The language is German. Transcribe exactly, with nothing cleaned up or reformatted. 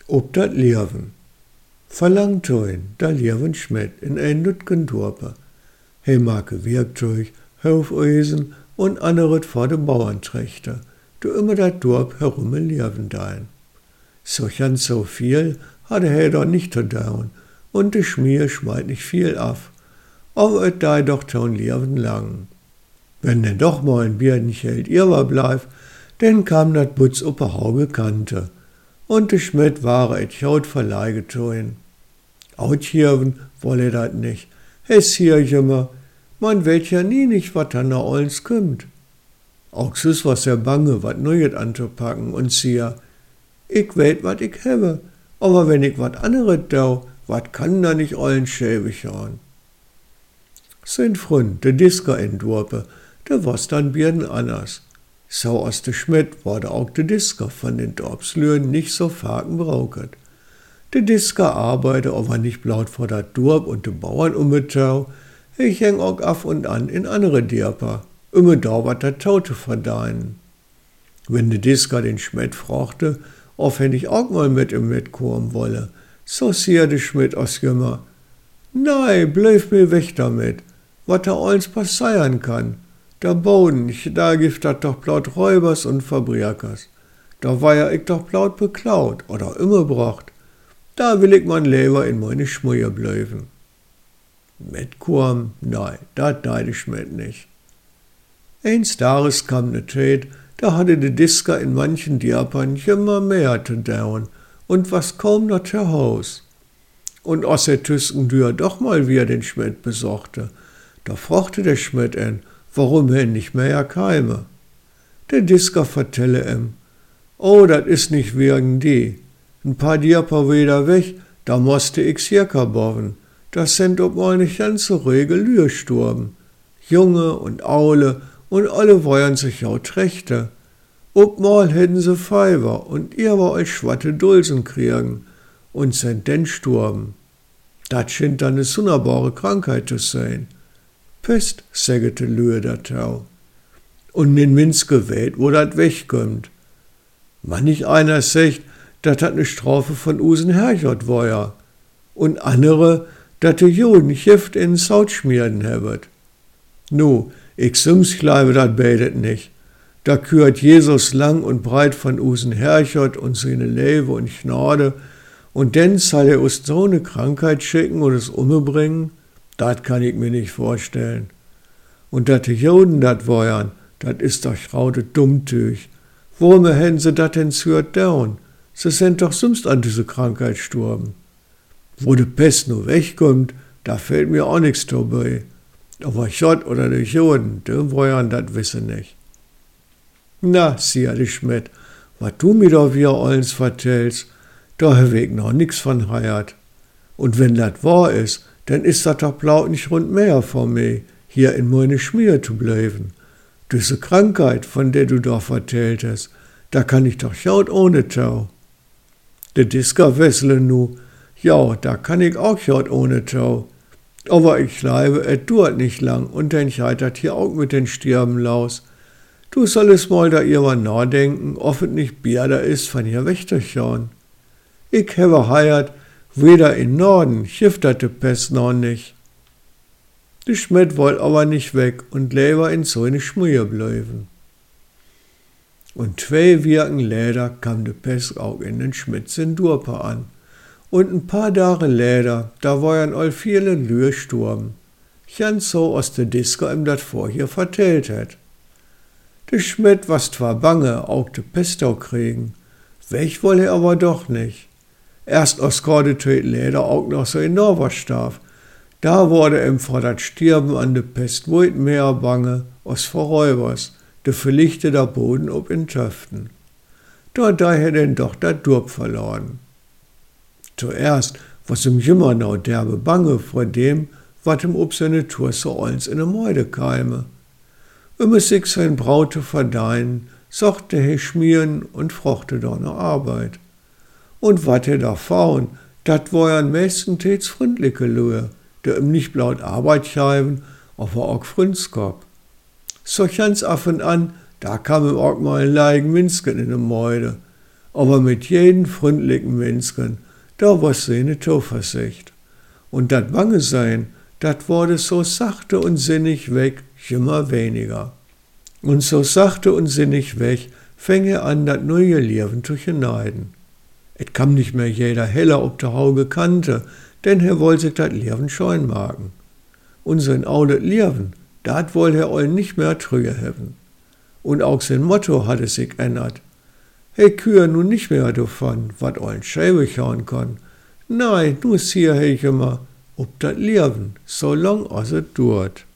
Ob dat Lieven. Verlangt ihn, da Lieven Schmidt in ein Nütgen Dorpe. He make Werkzeug, Hofeisen und anderes vor de Bauernträchte, du immer dat Dorp herume Lieven dein. So ganz so viel hatte er doch nicht zu tun, und de Schmier schmeit nicht viel af, aber et dei doch schon Lieven lang. Wenn denn doch mal ein Bierdencheld irwer bleif, denn kam dat Butz op a Hauge Kante, und de Schmidt war et Chaut verleiget tun. Outjirven wolle dat nicht, es hier jümmer, man weet ja nie nicht, wat an der Ollens kümmt. Auch sus was er bange, wat neuet anzupacken, und sier, ich weet, wat ich habe, aber wenn ich wat anderes dau, wat kann da nicht Ollen schäbig hauen. Sein Freund, de Disker entworpe, der was dann Bierden anders. So aus de Schmidt wurde auch de Disker von den Dorpslüren nicht so faken brauket. De Disker arbeite aber nicht blaut vor dat Dorp und de Bauern ummetau, ich häng auch af und an in andere Dierper, immer da wat der Taute verdeinen. Wenn de Disker den Schmidt fragte, ob er nicht auch mal mit ihm mitkommen wolle, so sier de Schmidt aus Jümmer, nei, bleib mir weg damit, wat da alles passieren kann. Da Boden, da gibt dat doch blaut Räubers und Fabrikers. Da war ja ich doch blaut beklaut oder immer bracht. Da will ich mein Leber in meine Schmuje bleiben. Mitkommen? Nein, dat deide ich mit nicht. Eins Tages kam ne Tät, da hatte de Disker in manchen Diapern immer mehr zu tun und was kaum noch zu Haus. Und aus der Tüsken Tür doch mal wieder den Schmidt besorgte, da fragte der Schmidt ihn, warum er nicht mehr keime. Der Disker vertelle ihm, oh, dat is nicht wegen die. Ein paar Diaper wieder weg, da musste ich circa boven. Das sind ob mal nicht ganz so rege Lühe sturben. Junge und Aule und alle wollen sich auch trächte. Ob mal hätten sie Feiver und ihr war euch schwatte Dulsen kriegen und sind denn sturben. Dat scheint dann ne sonderbare Krankheit zu sein. Pest, sägete Lühe der Tau. Und in Minske weht, wo dat wegkommt. Wann nicht einer sagt, dat hat ne Strafe von Usen Herrgott war ja. Und andere, dat de Juden Gift in Saut schmieren hebet. Nu, ich sums kleibe dat betet nicht. Da kürt Jesus lang und breit von Usen Herrgott und seine Lebe und Gnade, und denn soll er uns so ne Krankheit schicken und es umbringen. Dat kann ich mir nicht vorstellen. Und dat die Juden dat wollern, dat is doch raude Dummtüch. Warum hätten sie dat denn zürt down? Sie sind doch sonst an diese Krankheit sturben. Wo de Pest nur wegkommt, da fällt mir auch nix dabei. Aber Gott oder die Juden, die wollern dat wisse nicht. Na, sieh de Schmidt, wat du mir da wieder alles vertellst, da hab ich noch nix von heirat. Und wenn dat wahr is, dann ist dat doch blaut nicht rund mehr von mir, hier in meine Schmier zu bleiben. Diese Krankheit, von der du da vertellt hast, da kann ich doch schaut ohne Tau. De Disker wessele nu, ja, da kann ich auch schaut ohne Tau. Aber ich glaube, et dauert nicht lang und dann scheitert hier auch mit den Stirben laus. Du sollst mal da irgendwann nachdenken, ob es nicht Bier ist, von hier wegzuschauen. Ich habe heirat, weder in Norden, schifterte Pest noch nicht. Die Schmidt wollt aber nicht weg und lieber in so eine Schmuje bleiben. Und zwei Wirken läder kam de Pest auch in den Schmitz in Durpe an. Und ein paar Tage läder, da waren all viele Lühe sturben. Ganz so aus de Disker ihm dat vorher vertellt hat. De Schmidt was zwar bange, auch de Pest auch kriegen. Weg wolle er aber doch nicht. Erst aus Kordetöt Leder auch noch so in Norwerstarf. Da wurde ihm vor dat Stirben an de Pest woit mehr bange, aus vor Räubers, de verlichte der Boden ob in Töften. Dort da hätt denn doch dat Durp verloren. Zuerst was ihm jimmer nau derbe bange vor dem, wat ihm ob seine Tour so eins in de Meude keime. Immer sich sein Braute verdeien, sochte he schmieren und frochte doch ne Arbeit. Und wat er da faun, dat war ja meistens freundliche Lühe, der ihm nicht blaut Arbeit schreiben, aber auch Frünskop. So ganz af und an, da kam ihm auch mal ein Leigen Minsken in de Meude. aber mit jedem freundlichen Menschen, da war seine Zuversicht. Und dat Bange sein, dat wurde so sachte und sinnig weg, immer weniger. Und so sachte und sinnig weg, fäng er an, dat neue Leben zu schneiden. Et kam nicht mehr jeder heller ob der Hauge kannte, denn er wollte sich dat Leben scheun machen. Und sein oudet Leben, dat woll er all nicht mehr trüge haben. Und auch sein Motto hatte sich ändert. He kühe nun nicht mehr davon, wat ollen Schäbe schauen kann. Nein, nu sieh ich immer, ob dat Leben, so lang as es dauert.